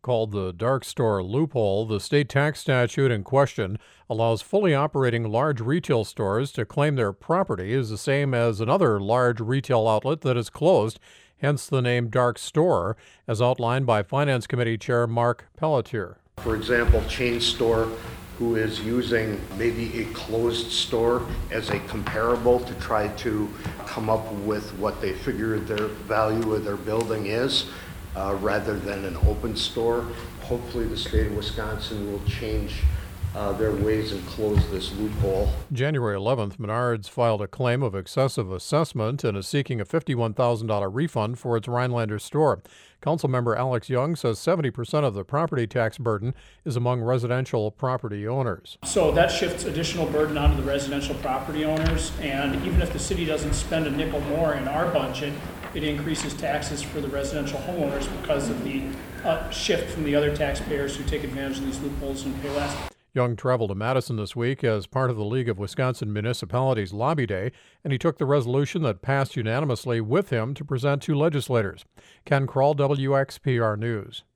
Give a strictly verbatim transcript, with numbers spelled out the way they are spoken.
Called the dark store loophole, the state tax statute in question allows fully operating large retail stores to claim their property is the same as another large retail outlet that is closed, hence the name dark store, as outlined by Finance Committee Chair Mark Pelletier. For example, chain store who is using maybe a closed store as a comparable to try to come up with what they figure their value of their building is, uh, rather than an open store. Hopefully the state of Wisconsin will change uh, their ways and close this loophole. January eleventh, Menards filed a claim of excessive assessment and is seeking a fifty-one thousand dollars refund for its Rhinelander store. Councilmember Alex Young says seventy percent of the property tax burden is among residential property owners. So that shifts additional burden onto the residential property owners, and even if the city doesn't spend a nickel more in our budget, it increases taxes for the residential homeowners because of the uh, shift from the other taxpayers who take advantage of these loopholes and pay less. Young traveled to Madison this week as part of the League of Wisconsin Municipalities Lobby Day, and he took the resolution that passed unanimously with him to present to legislators. Ken Kroll, W X P R News.